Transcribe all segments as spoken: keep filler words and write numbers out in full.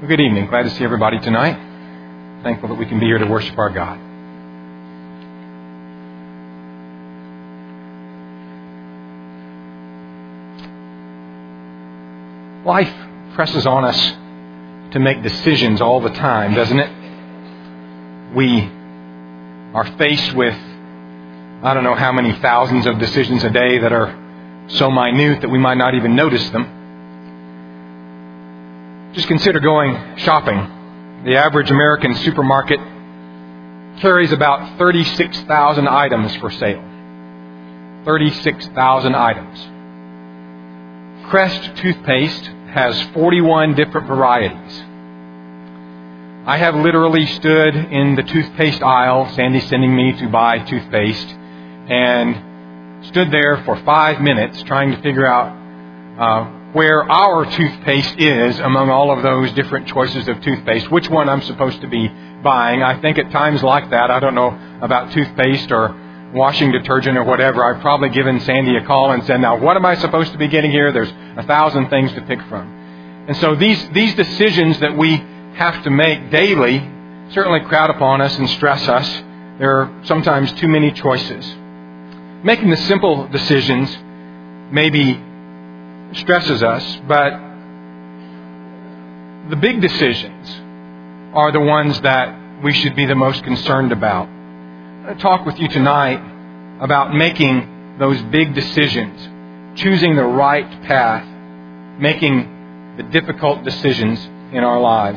Well, good evening. Glad to see everybody tonight. Thankful that we can be here to worship our God. Life presses on us to make decisions all the time, doesn't it? We are faced with, I don't know how many thousands of decisions a day that are so minute that we might not even notice them. Just consider going shopping. The average American supermarket carries about thirty-six thousand items for sale. thirty-six thousand items. Crest toothpaste has forty-one different varieties. I have literally stood in the toothpaste aisle, Sandy sending me to buy toothpaste, and stood there for five minutes trying to figure out uh, where our toothpaste is among all of those different choices of toothpaste, which one I'm supposed to be buying. I think at times like that, I don't know about toothpaste or washing detergent or whatever, I've probably given Sandy a call and said, now what am I supposed to be getting here? There's a thousand things to pick from. And so these, these decisions that we have to make daily certainly crowd upon us and stress us. There are sometimes too many choices. Making the simple decisions maybe stresses us, but the big decisions are the ones that we should be the most concerned about. I want to talk with you tonight about making those big decisions, choosing the right path, making the difficult decisions in our lives.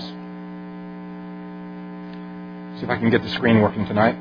See if I can get the screen working tonight.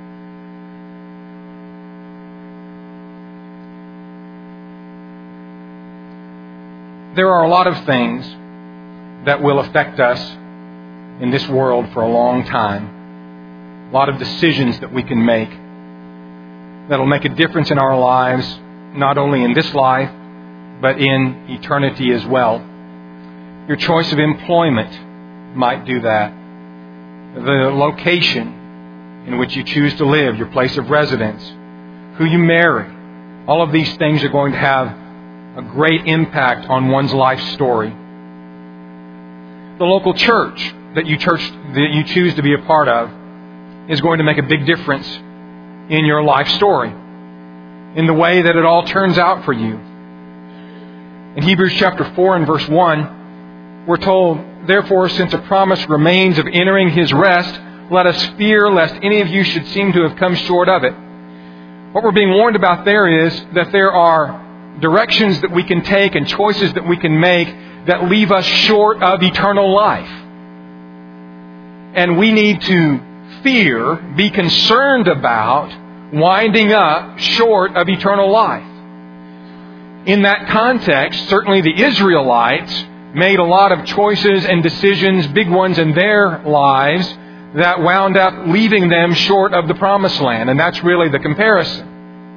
There are a lot of things that will affect us in this world for a long time. A lot of decisions that we can make that will make a difference in our lives, not only in this life, but in eternity as well. Your choice of employment might do that. The location in which you choose to live, your place of residence, who you marry, all of these things are going to have a great impact on one's life story. The local church that you church that you choose to be a part of is going to make a big difference in your life story, in the way that it all turns out for you. In Hebrews chapter four and verse one, we're told, therefore, since a promise remains of entering His rest, let us fear lest any of you should seem to have come short of it. What we're being warned about there is that there are directions that we can take and choices that we can make that leave us short of eternal life. And we need to fear, be concerned about winding up short of eternal life. In that context, certainly the Israelites made a lot of choices and decisions, big ones in their lives, that wound up leaving them short of the promised land. And that's really the comparison.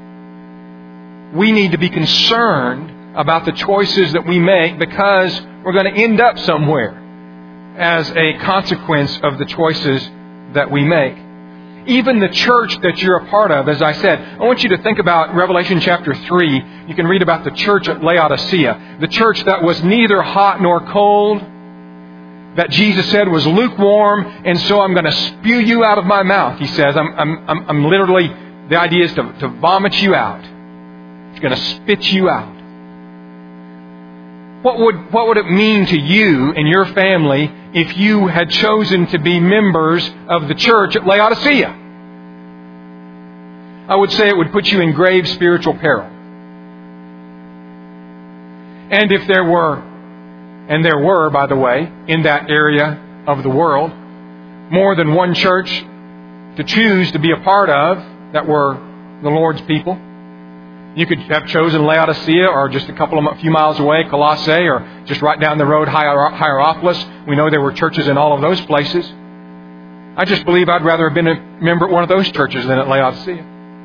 We need to be concerned about the choices that we make because we're going to end up somewhere as a consequence of the choices that we make. Even the church that you're a part of, as I said, I want you to think about Revelation chapter three. You can read about the church at Laodicea, the church that was neither hot nor cold, that Jesus said was lukewarm, and so I'm going to spew you out of my mouth, He says. I'm, I'm, I'm, I'm literally, the idea is to, to vomit you out. It's going to spit you out. What would, what would it mean to you and your family if you had chosen to be members of the church at Laodicea? I would say it would put you in grave spiritual peril. And if there were, and there were, by the way, in that area of the world, more than one church to choose to be a part of that were the Lord's people, you could have chosen Laodicea or just a couple of a few miles away, Colossae, or just right down the road, Hierapolis. We know there were churches in all of those places. I just believe I'd rather have been a member at one of those churches than at Laodicea.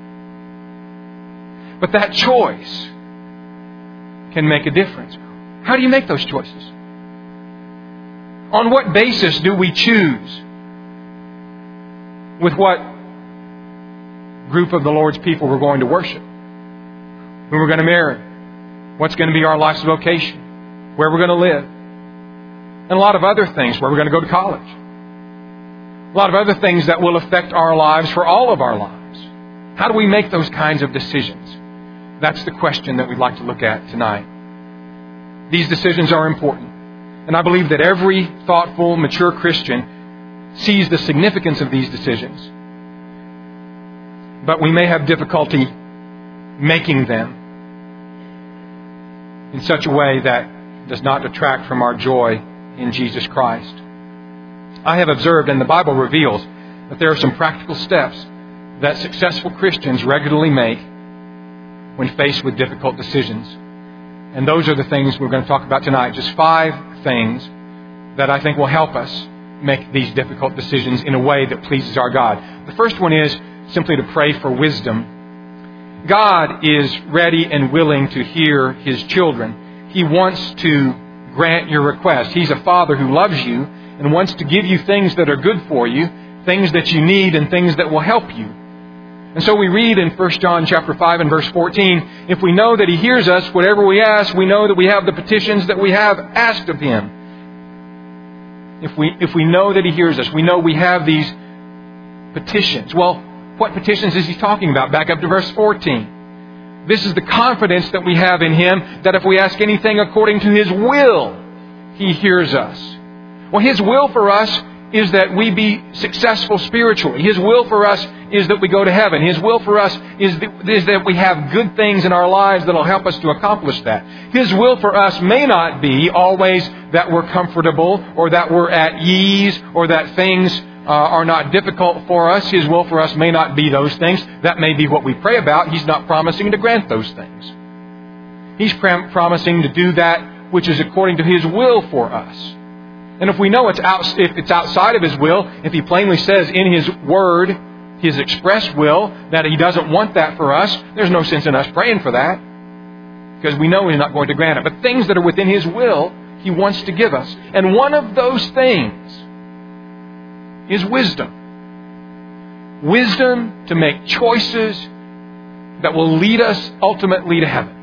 But that choice can make a difference. How do you make those choices? On what basis do we choose with what group of the Lord's people we're going to worship? Who we're going to marry? What's going to be our life's vocation? Where we're going to live? and a lot of other things, where we're going to go to college. A lot of other things that will affect our lives for all of our lives. How do we make those kinds of decisions? That's the question that we'd like to look at tonight. These decisions are important. And I believe that every thoughtful, mature Christian sees the significance of these decisions. But we may have difficulty making them in such a way that does not detract from our joy in Jesus Christ. I have observed, and the Bible reveals, that there are some practical steps that successful Christians regularly make when faced with difficult decisions. And those are the things we're going to talk about tonight. Just five things that I think will help us make these difficult decisions in a way that pleases our God. The first one is simply to pray for wisdom. God is ready and willing to hear His children. He wants to grant your request. He's a Father who loves you and wants to give you things that are good for you, things that you need and things that will help you. And so we read in First John chapter five and verse fourteen, if we know that He hears us, whatever we ask, we know that we have the petitions that we have asked of Him. If we, if we know that He hears us, we know we have these petitions. Well, what petitions is He talking about? Back up to verse fourteen. This is the confidence that we have in Him, that if we ask anything according to His will, He hears us. Well, His will for us is that we be successful spiritually. His will for us is that we go to heaven. His will for us is that, is that we have good things in our lives that will help us to accomplish that. His will for us may not be always that we're comfortable or that we're at ease or that things uh, are not difficult for us. His will for us may not be those things. That may be what we pray about. He's not promising to grant those things. He's prom- promising to do that which is according to His will for us. And if we know it's out, if it's outside of His will, if He plainly says in His Word, His express will, that He doesn't want that for us, there's no sense in us praying for that, because we know He's not going to grant it. But things that are within His will, He wants to give us. And one of those things is wisdom. Wisdom to make choices that will lead us ultimately to heaven.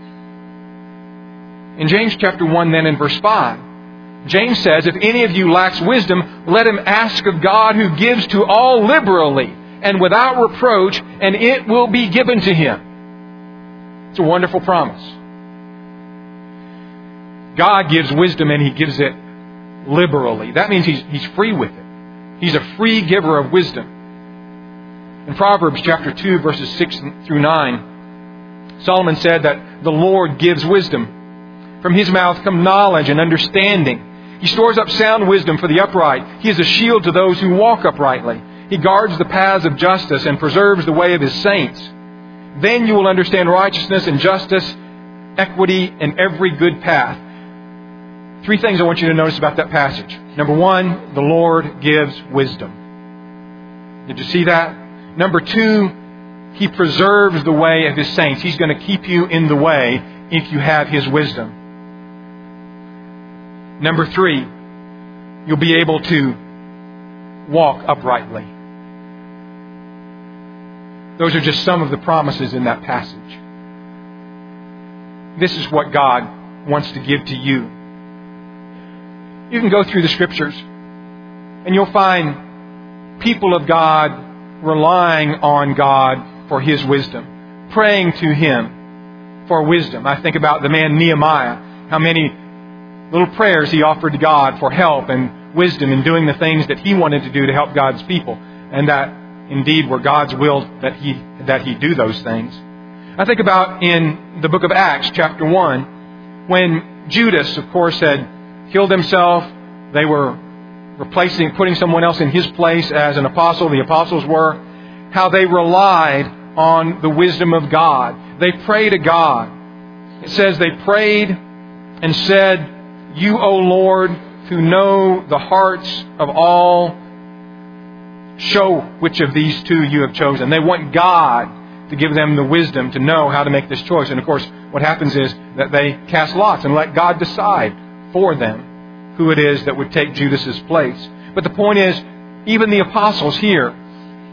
In James chapter one, then in verse five, James says, if any of you lacks wisdom, let him ask of God, who gives to all liberally and without reproach, and it will be given to him. It's a wonderful promise. God gives wisdom and He gives it liberally. That means He's, he's free with it. He's a free giver of wisdom. In Proverbs chapter two, verses six through nine, Solomon said that the Lord gives wisdom. From His mouth come knowledge and understanding. He stores up sound wisdom for the upright. He is a shield to those who walk uprightly. He guards the paths of justice and preserves the way of His saints. Then you will understand righteousness and justice, equity, and every good path. Three things I want you to notice about that passage. Number one, the Lord gives wisdom. Did you see that? Number two, He preserves the way of His saints. He's going to keep you in the way if you have His wisdom. Number three, you'll be able to walk uprightly. Those are just some of the promises in that passage. This is what God wants to give to you. You can go through the Scriptures and you'll find people of God relying on God for His wisdom, praying to Him for wisdom. I think about the man Nehemiah, how many little prayers he offered to God for help and wisdom in doing the things that he wanted to do to help God's people, and that indeed were God's will that he that he do those things. I think about in the book of Acts, chapter one, when Judas, of course, had killed himself. They were replacing, putting someone else in his place as an apostle. The apostles were. How they relied on the wisdom of God. They prayed to God. It says they prayed and said, "You, O Lord, who know the hearts of all, show which of these two you have chosen." They want God to give them the wisdom to know how to make this choice. And of course, what happens is that they cast lots and let God decide for them who it is that would take Judas's place. But the point is, even the apostles here,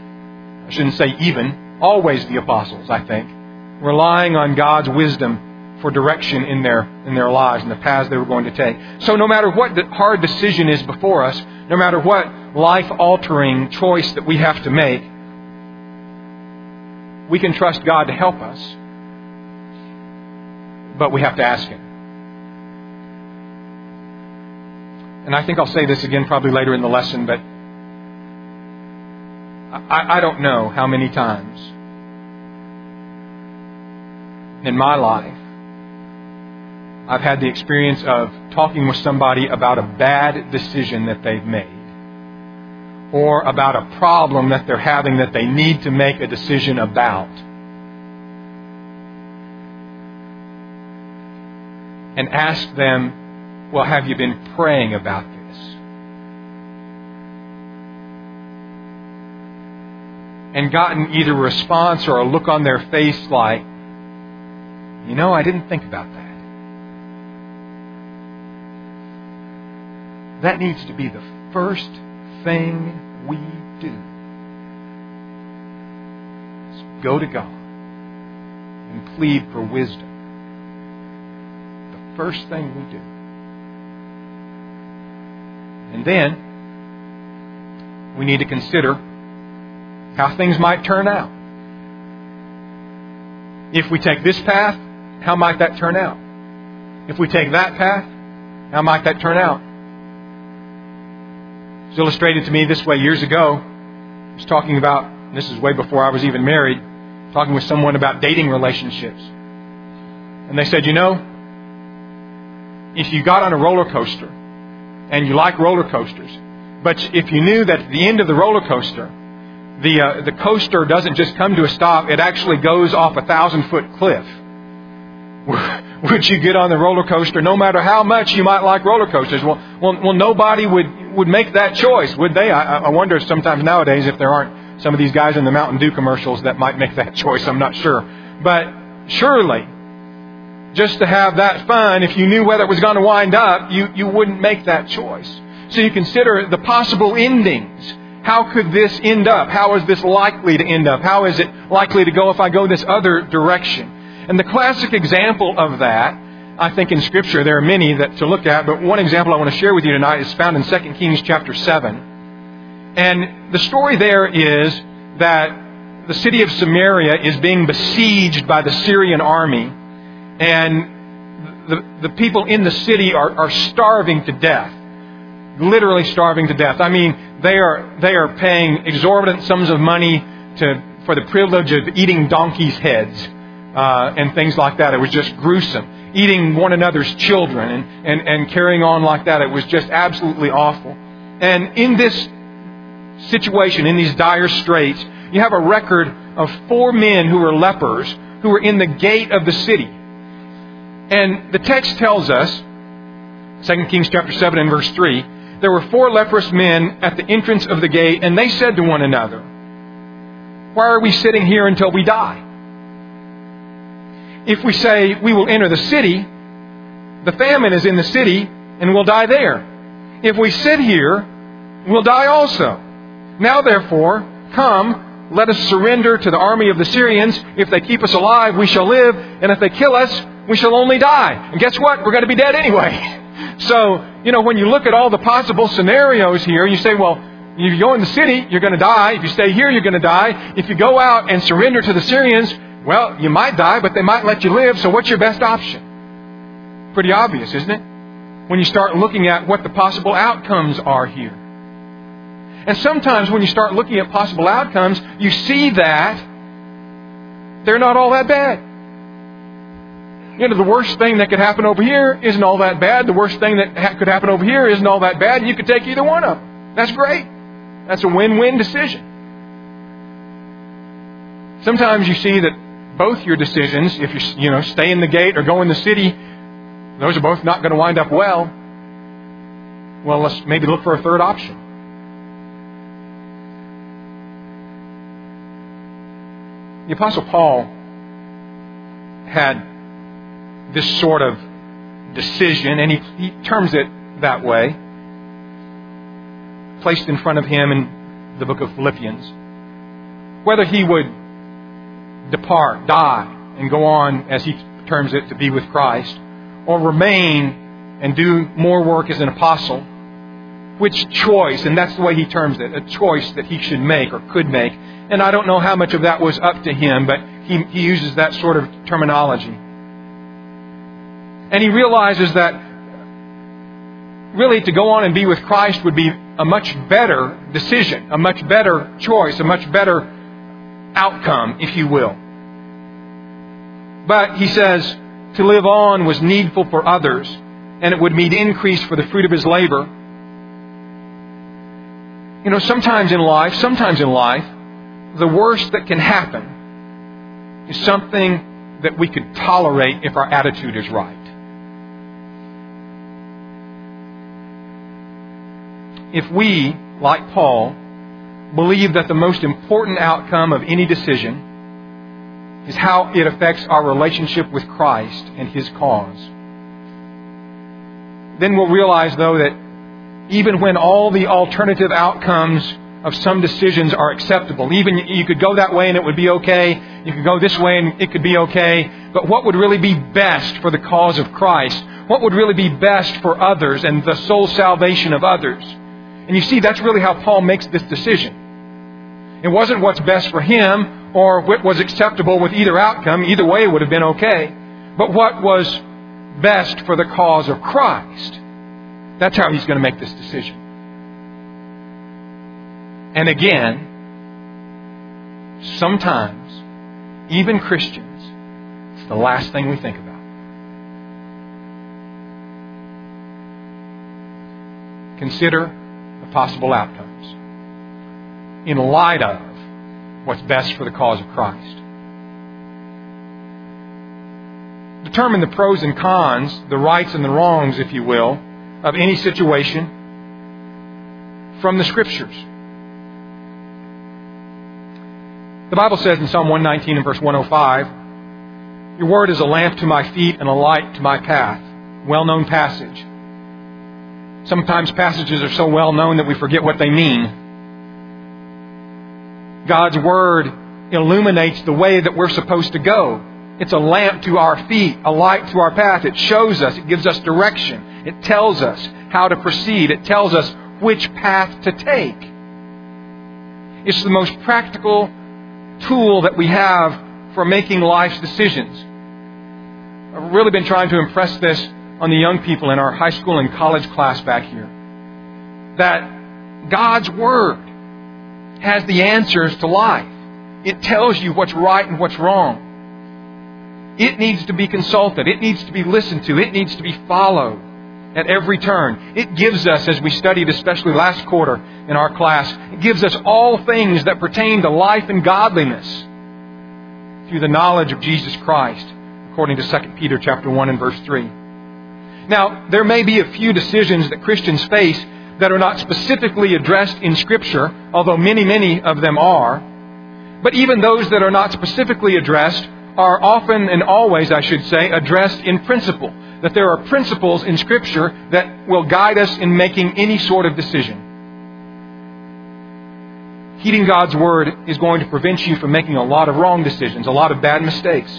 I shouldn't say even, always the apostles, I think, relying on God's wisdom for direction in their in their lives and the paths they were going to take. So no matter what the hard decision is before us, no matter what life-altering choice that we have to make, we can trust God to help us, but we have to ask Him. And I think I'll say this again probably later in the lesson, but I, I don't know how many times in my life I've had the experience of talking with somebody about a bad decision that they've made, or about a problem that they're having that they need to make a decision about. And ask them, well, have you been praying about this? And gotten either a response or a look on their face like, you know, I didn't think about that. That needs to be the first thing we do. Is go to God and plead for wisdom. The first thing we do. And then we need to consider how things might turn out. If we take this path, how might that turn out? If we take that path, how might that turn out? It was illustrated to me this way years ago. I was talking about, this is way before I was even married, talking with someone about dating relationships. And they said, you know, if you got on a roller coaster, and you like roller coasters, but if you knew that at the end of the roller coaster, the uh, the coaster doesn't just come to a stop, it actually goes off a thousand foot cliff, would you get on the roller coaster no matter how much you might like roller coasters? Well, well, well nobody would, would make that choice, would they? I, I wonder sometimes nowadays if there aren't some of these guys in the Mountain Dew commercials that might make that choice. I'm not sure. But surely, just to have that fun, if you knew whether it was going to wind up, you, you wouldn't make that choice. So you consider the possible endings. How could this end up? How is this likely to end up? How is it likely to go if I go this other direction? And the classic example of that, I think in Scripture, there are many that to look at, but one example I want to share with you tonight is found in Second Kings chapter seven. And the story there is that the city of Samaria is being besieged by the Syrian army. And the, the people in the city are, are starving to death. Literally starving to death. I mean, they are they are paying exorbitant sums of money to for the privilege of eating donkeys' heads uh, and things like that. It was just gruesome. Eating one another's children and, and, and carrying on like that. It was just absolutely awful. And in this situation, in these dire straits, you have a record of four men who were lepers who were in the gate of the city. And the text tells us, Second Kings chapter seven and verse three, there were four leprous men at the entrance of the gate, and they said to one another, why are we sitting here until we die? If we say we will enter the city, the famine is in the city, and we'll die there. If we sit here, we'll die also. Now therefore, come, let us surrender to the army of the Syrians. If they keep us alive, we shall live, and if they kill us, we shall only die. And guess what? We're going to be dead anyway. So, you know, when you look at all the possible scenarios here, you say, well, if you go in the city, you're going to die. If you stay here, you're going to die. If you go out and surrender to the Syrians, well, you might die, but they might let you live. So what's your best option? Pretty obvious, isn't it? When you start looking at what the possible outcomes are here. And sometimes when you start looking at possible outcomes, you see that they're not all that bad. You know, the worst thing that could happen over here isn't all that bad. The worst thing that ha- could happen over here isn't all that bad. And you could take either one of them. That's great. That's a win-win decision. Sometimes you see that both your decisions, if you you know stay in the gate or go in the city, those are both not going to wind up well. Well, let's maybe look for a third option. The Apostle Paul had this sort of decision, and he, he terms it that way, placed in front of him in the book of Philippians, whether he would depart, die, and go on, as he terms it, to be with Christ, or remain and do more work as an apostle. Which choice, and that's the way he terms it, a choice that he should make or could make. And I don't know how much of that was up to him, but he, he uses that sort of terminology. And he realizes that really to go on and be with Christ would be a much better decision, a much better choice, a much better outcome, if you will. But he says to live on was needful for others, and it would mean increase for the fruit of his labor. You know, sometimes in life, sometimes in life, the worst that can happen is something that we could tolerate if our attitude is right. If we, like Paul, believe that the most important outcome of any decision is how it affects our relationship with Christ and His cause, then we'll realize, though, that even when all the alternative outcomes of some decisions are acceptable, even you could go that way and it would be okay, you could go this way and it could be okay, but what would really be best for the cause of Christ? What would really be best for others and the soul salvation of others? And you see, that's really how Paul makes this decision. It wasn't what's best for him or what was acceptable with either outcome. Either way it would have been okay. But what was best for the cause of Christ. That's how he's going to make this decision. And again, sometimes, even Christians, it's the last thing we think about. Consider the possible outcomes in light of what's best for the cause of Christ. Determine the pros and cons, the rights and the wrongs, if you will, of any situation from the Scriptures. The Bible says in Psalm one nineteen and verse one oh five, "Your word is a lamp to my feet and a light to my path." Well-known passage. Sometimes passages are so well known that we forget what they mean. God's Word illuminates the way that we're supposed to go. It's a lamp to our feet, a light to our path. It shows us, it gives us direction. It tells us how to proceed. It tells us which path to take. It's the most practical tool that we have for making life's decisions. I've really been trying to impress this on the young people in our high school and college class back here. That God's Word has the answers to life. It tells you what's right and what's wrong. It needs to be consulted. It needs to be listened to. It needs to be followed at every turn. It gives us, as we studied especially last quarter in our class, it gives us all things that pertain to life and godliness through the knowledge of Jesus Christ, according to Second Peter chapter one and verse three. Now, there may be a few decisions that Christians face that are not specifically addressed in Scripture, although many, many of them are. But even those that are not specifically addressed are often and always, I should say, addressed in principle. That there are principles in Scripture that will guide us in making any sort of decision. Heeding God's Word is going to prevent you from making a lot of wrong decisions, a lot of bad mistakes.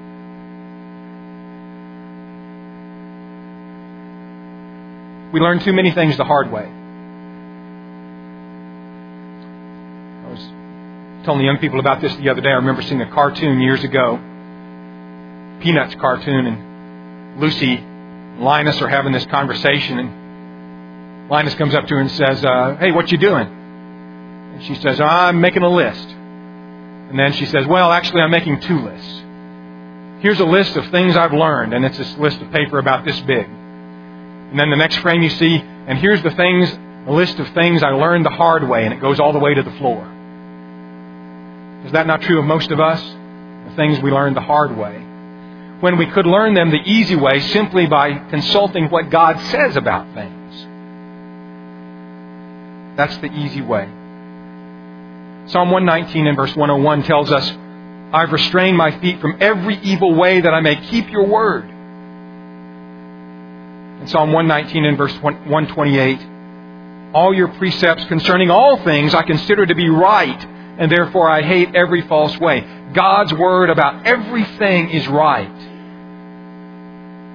We learn too many things the hard way. I was telling the young people about this the other day. I remember seeing a cartoon years ago, Peanuts cartoon, and Lucy and Linus are having this conversation, and Linus comes up to her and says, uh, "Hey, what you doing?" And she says, "I'm making a list." And then she says, "Well, actually, I'm making two lists. Here's a list of things I've learned," and it's this list of paper about this big. And then the next frame you see, "And here's the things, a list of things I learned the hard way," and it goes all the way to the floor. Is that not true of most of us? The things we learned the hard way, when we could learn them the easy way simply by consulting what God says about things. That's the easy way. Psalm one nineteen and verse one oh one tells us, "I've restrained my feet from every evil way that I may keep your word." In Psalm one nineteen and verse one twenty-eight, "All your precepts concerning all things I consider to be right, and therefore I hate every false way." God's Word about everything is right.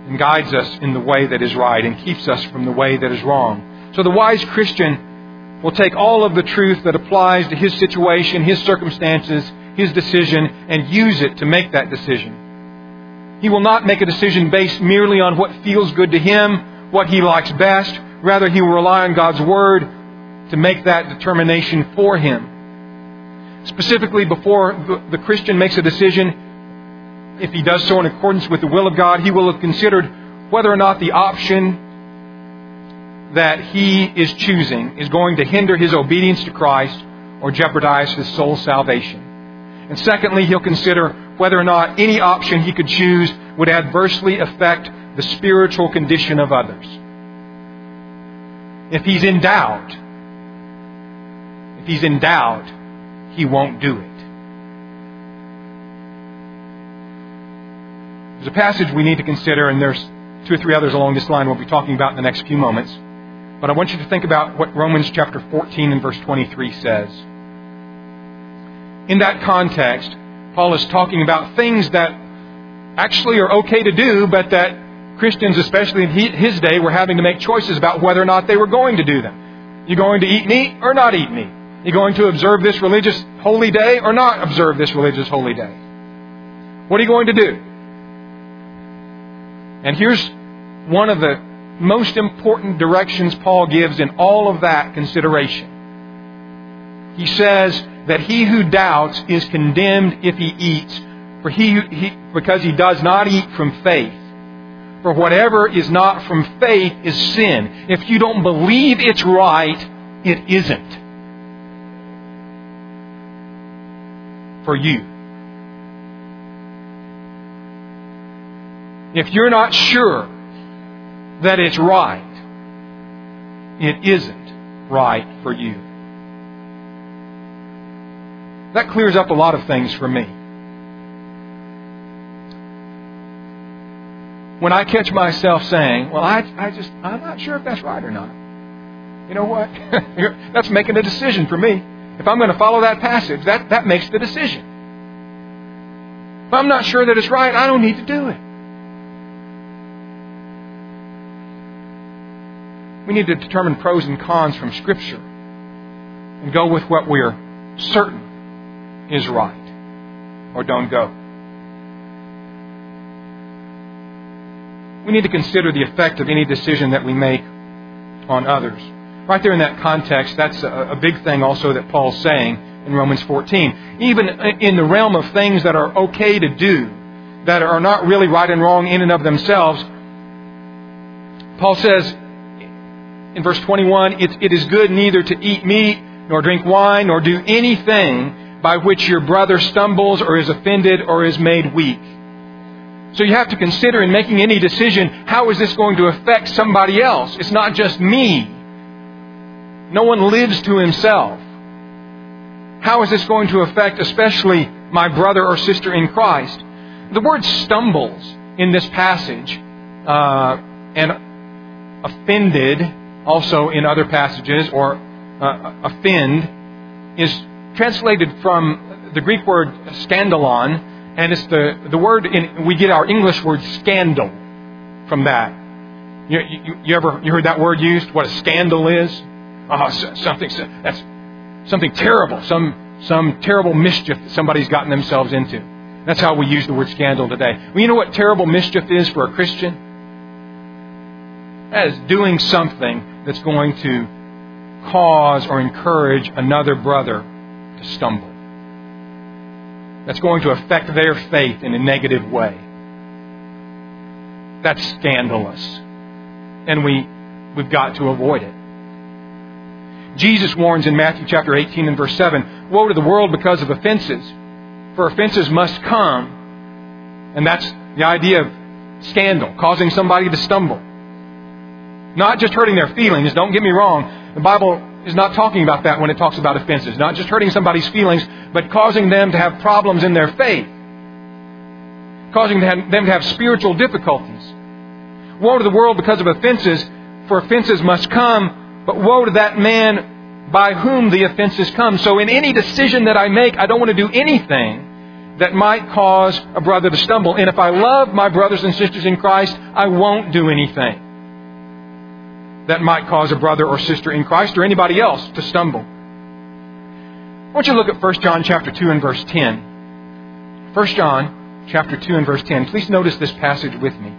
and guides us in the way that is right and keeps us from the way that is wrong. So the wise Christian will take all of the truth that applies to his situation, his circumstances, his decision, and use it to make that decision. He will not make a decision based merely on what feels good to him, what he likes best. Rather, he will rely on God's Word to make that determination for him. Specifically, before the Christian makes a decision, if he does so in accordance with the will of God, he will have considered whether or not the option that he is choosing is going to hinder his obedience to Christ or jeopardize his soul's salvation. And secondly, he'll consider whether or not any option he could choose would adversely affect the spiritual condition of others. If he's in doubt, if he's in doubt, he won't do it. There's a passage we need to consider, and there's two or three others along this line we'll be talking about in the next few moments. But I want you to think about what Romans chapter fourteen and verse twenty-three says. In that context, Paul is talking about things that actually are okay to do, but that Christians, especially in his day, were having to make choices about whether or not they were going to do them. You going to eat meat or not eat meat? You going to observe this religious holy day or not observe this religious holy day? What are you going to do? And here's one of the most important directions Paul gives in all of that consideration. He says that he who doubts is condemned if he eats, for he, he because he does not eat from faith. For whatever is not from faith is sin. If you don't believe it's right, it isn't for you. If you're not sure that it's right, it isn't right for you. That clears up a lot of things for me. When I catch myself saying, well, I, I just, I'm not sure if that's right or not. You know what? That's making a decision for me. If I'm going to follow that passage, that, that makes the decision. If I'm not sure that it's right, I don't need to do it. We need to determine pros and cons from Scripture and go with what we're certain is right, or don't go. We need to consider the effect of any decision that we make on others. Right there in that context, that's a, a big thing also that Paul's saying in Romans fourteen. Even in the realm of things that are okay to do, that are not really right and wrong in and of themselves, Paul says in verse twenty-one, it, it is good neither to eat meat, nor drink wine, nor do anything by which your brother stumbles or is offended or is made weak. So you have to consider in making any decision, how is this going to affect somebody else? It's not just me. No one lives to himself. How is this going to affect especially my brother or sister in Christ? The word stumbles in this passage uh, and offended also in other passages, or uh, offend, is translated from the Greek word scandalon, and it's the, the word, in, we get our English word scandal from that. You, you, you ever you heard that word used? What a scandal is? Oh, something that's something terrible, some some terrible mischief that somebody's gotten themselves into. That's how we use the word scandal today. Well, you know what terrible mischief is for a Christian? That is doing something that's going to cause or encourage another brother to stumble. That's going to affect their faith in a negative way. That's scandalous. And we, we've got to avoid it. Jesus warns in Matthew chapter eighteen and verse seven, woe to the world because of offenses, for offenses must come. And that's the idea of scandal, causing somebody to stumble. Not just hurting their feelings, don't get me wrong. The Bible is not talking about that when it talks about offenses. Not just hurting somebody's feelings, but causing them to have problems in their faith. Causing them to have spiritual difficulties. Woe to the world because of offenses, for offenses must come, but woe to that man by whom the offenses come. So in any decision that I make, I don't want to do anything that might cause a brother to stumble. And if I love my brothers and sisters in Christ, I won't do anything that might cause a brother or sister in Christ or anybody else to stumble. I want you to look at First John chapter two and verse ten. First John chapter two and verse ten. Please notice this passage with me.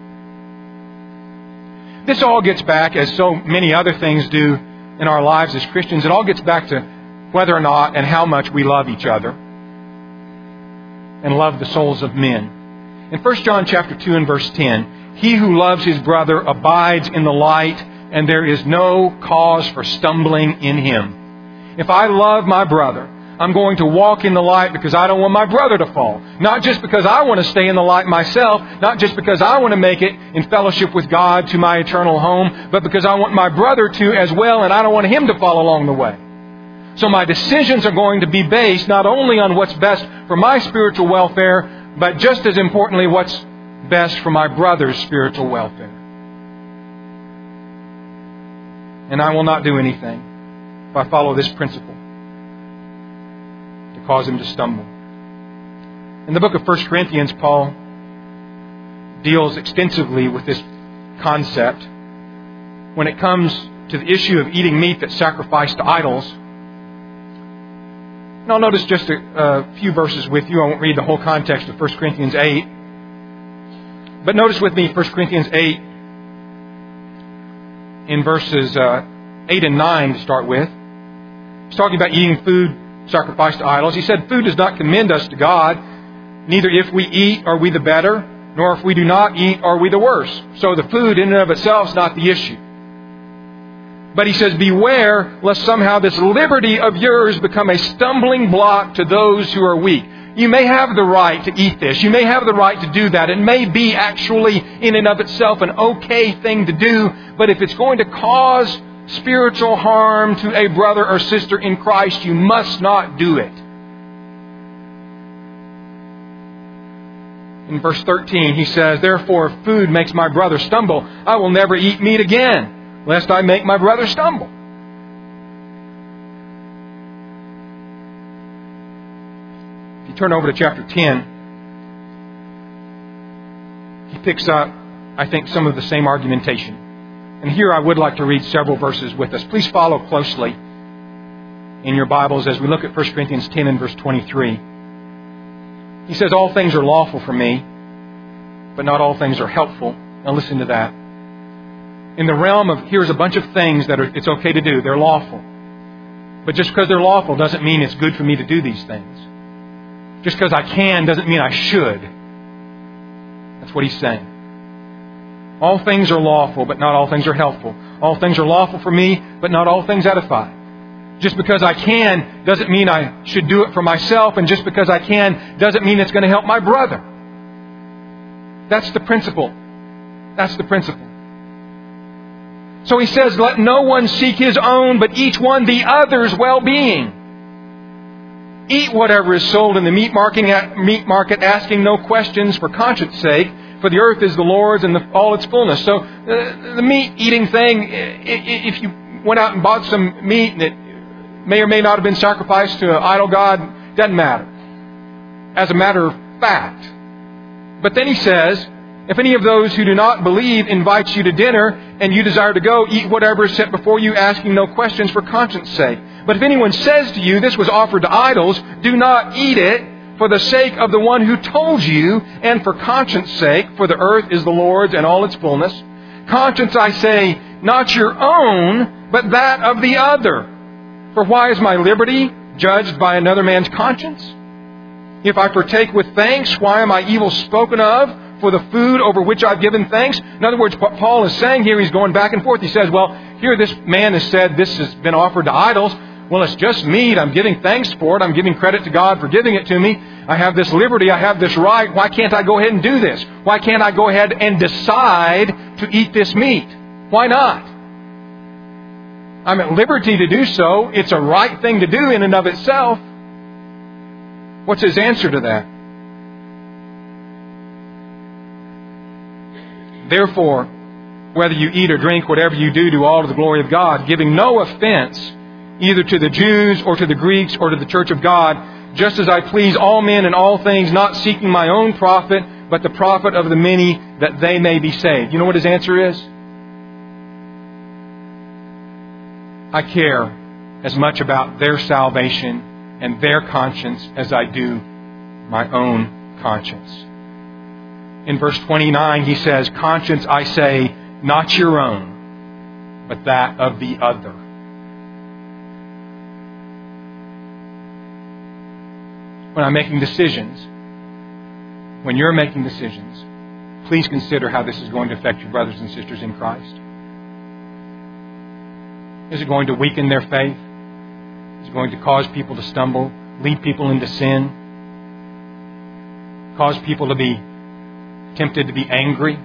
This all gets back, as so many other things do in our lives as Christians, it all gets back to whether or not and how much we love each other and love the souls of men. In First John chapter two and verse ten, he who loves his brother abides in the light, and there is no cause for stumbling in him. If I love my brother, I'm going to walk in the light because I don't want my brother to fall. Not just because I want to stay in the light myself, not just because I want to make it in fellowship with God to my eternal home, but because I want my brother to as well, and I don't want him to fall along the way. So my decisions are going to be based not only on what's best for my spiritual welfare, but just as importantly, what's best for my brother's spiritual welfare. And I will not do anything if I follow this principle to cause him to stumble. In the book of First Corinthians, Paul deals extensively with this concept when it comes to the issue of eating meat that's sacrificed to idols. And I'll notice just a, a few verses with you. I won't read the whole context of First Corinthians eight. But notice with me First Corinthians eight in verses uh, eight and nine to start with. He's talking about eating food sacrificed to idols. He said, food does not commend us to God. Neither if we eat are we the better, nor if we do not eat are we the worse. So the food in and of itself is not the issue. But he says, beware lest somehow this liberty of yours become a stumbling block to those who are weak. You may have the right to eat this. You may have the right to do that. It may be actually in and of itself an okay thing to do. But if it's going to cause spiritual harm to a brother or sister in Christ, you must not do it. In verse thirteen, he says, therefore, if food makes my brother stumble, I will never eat meat again, lest I make my brother stumble. If you turn over to chapter ten, he picks up, I think, some of the same argumentation. And here I would like to read several verses with us. Please follow closely in your Bibles as we look at First Corinthians ten and verse twenty-three. He says, all things are lawful for me, but not all things are helpful. Now listen to that. In the realm of, here's a bunch of things that are, it's okay to do. They're lawful. But just because they're lawful doesn't mean it's good for me to do these things. Just because I can doesn't mean I should. That's what he's saying. All things are lawful, but not all things are helpful. All things are lawful for me, but not all things edify. Just because I can doesn't mean I should do it for myself, and just because I can doesn't mean it's going to help my brother. That's the principle. That's the principle. So he says, let no one seek his own, but each one the other's well-being. Eat whatever is sold in the meat market, asking no questions for conscience sake, for the earth is the Lord's and the, all its fullness. So uh, the meat-eating thing, if you went out and bought some meat and it may or may not have been sacrificed to an idol god, doesn't matter. As a matter of fact. But then he says, if any of those who do not believe invites you to dinner and you desire to go, eat whatever is set before you, asking no questions for conscience sake. But if anyone says to you, this was offered to idols, do not eat it for the sake of the one who told you, and for conscience sake, for the earth is the Lord's and all its fullness. Conscience, I say, not your own, but that of the other. For why is my liberty judged by another man's conscience? If I partake with thanks, why am I evil spoken of for the food over which I've given thanks? In other words, what Paul is saying here, he's going back and forth. He says, well, here this man has said this has been offered to idols. Well, it's just meat. I'm giving thanks for it. I'm giving credit to God for giving it to me. I have this liberty. I have this right. Why can't I go ahead and do this? Why can't I go ahead and decide to eat this meat? Why not? I'm at liberty to do so. It's a right thing to do in and of itself. What's his answer to that? Therefore, whether you eat or drink, whatever you do, do all to the glory of God, giving no offense either to the Jews or to the Greeks or to the church of God, just as I please all men in all things, not seeking my own profit, but the profit of the many, that they may be saved. You know what his answer is? I care as much about their salvation and their conscience as I do my own conscience. In verse twenty-nine, he says, conscience, I say, not your own, but that of the other. When I'm making decisions, when you're making decisions, please consider how this is going to affect your brothers and sisters in Christ. Is it going to weaken their faith? Is it going to cause people to stumble, lead people into sin, cause people to be tempted to be angry,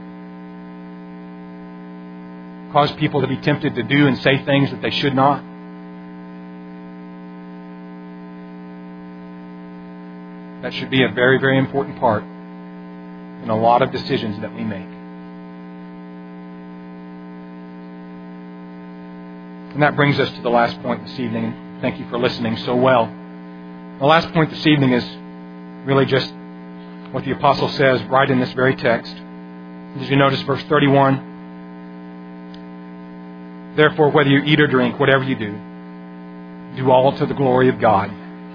cause people to be tempted to do and say things that they should not? That should be a very, very important part in a lot of decisions that we make. And that brings us to the last point this evening. Thank you for listening so well. The last point this evening is really just what the apostle says right in this very text. Did you notice verse thirty-one? Therefore, whether you eat or drink, whatever you do, do all to the glory of God.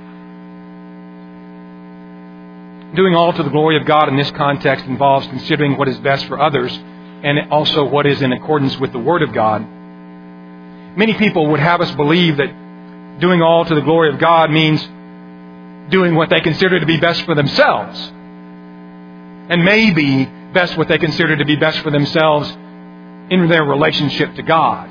Doing all to the glory of God in this context involves considering what is best for others and also what is in accordance with the Word of God. Many people would have us believe that doing all to the glory of God means doing what they consider to be best for themselves. And maybe best what they consider to be best for themselves in their relationship to God.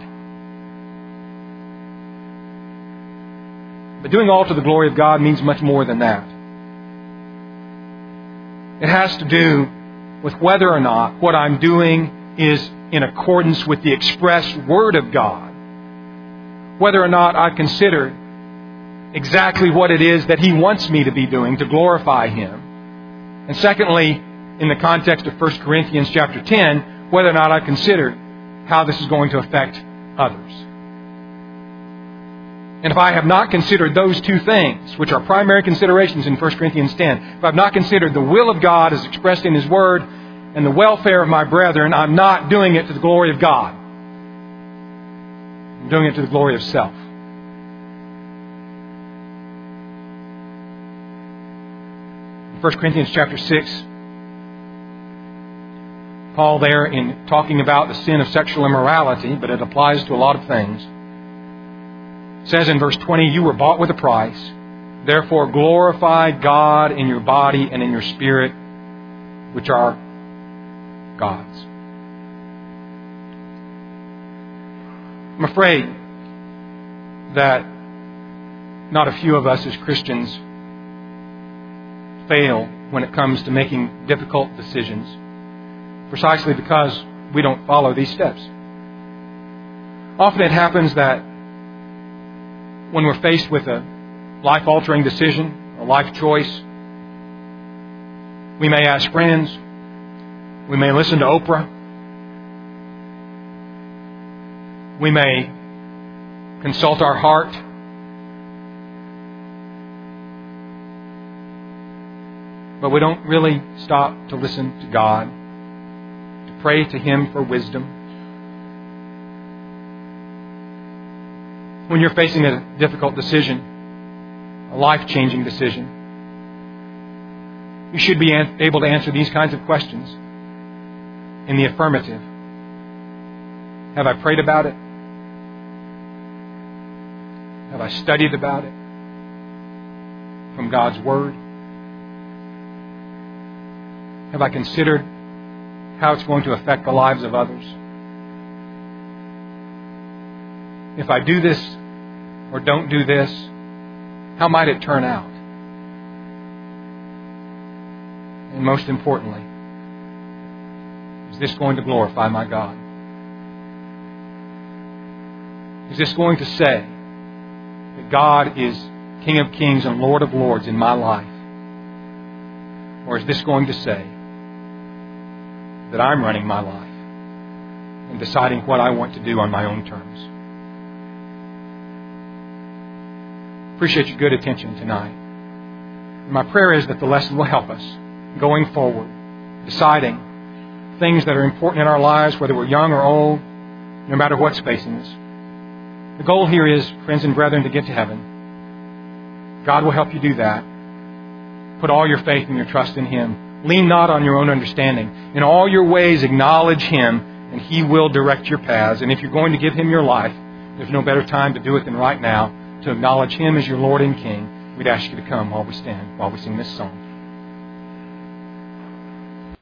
But doing all to the glory of God means much more than that. It has to do with whether or not what I'm doing is in accordance with the express Word of God. Whether or not I consider exactly what it is that He wants me to be doing to glorify Him. And secondly, in the context of First Corinthians chapter ten, whether or not I consider how this is going to affect others. And if I have not considered those two things, which are primary considerations in First Corinthians ten, if I have not considered the will of God as expressed in His Word and the welfare of my brethren, I'm not doing it to the glory of God. I'm doing it to the glory of self. In First Corinthians chapter six, Paul there in talking about the sin of sexual immorality, but it applies to a lot of things, says in verse twenty, you were bought with a price. Therefore glorify God in your body and in your spirit, which are God's. I'm afraid that not a few of us as Christians fail when it comes to making difficult decisions, precisely because we don't follow these steps. Often it happens that when we're faced with a life-altering decision, a life choice, we may ask friends, we may listen to Oprah, we may consult our heart, but we don't really stop to listen to God, to pray to Him for wisdom. When you're facing a difficult decision, a life-changing decision, you should be able to answer these kinds of questions in the affirmative. Have I prayed about it? Have I studied about it from God's Word? Have I considered how it's going to affect the lives of others? If I do this or don't do this, how might it turn out? And most importantly, is this going to glorify my God? Is this going to say that God is King of Kings and Lord of Lords in my life? Or is this going to say that I'm running my life and deciding what I want to do on my own terms? Appreciate your good attention tonight. My prayer is that the lesson will help us going forward, deciding things that are important in our lives, whether we're young or old, no matter what's facing us. The goal here is, friends and brethren, to get to heaven. God will help you do that. Put all your faith and your trust in Him. Lean not on your own understanding. In all your ways, acknowledge Him, and He will direct your paths. And if you're going to give Him your life, there's no better time to do it than right now, to acknowledge Him as your Lord and King. We'd ask you to come while we stand, while we sing this song.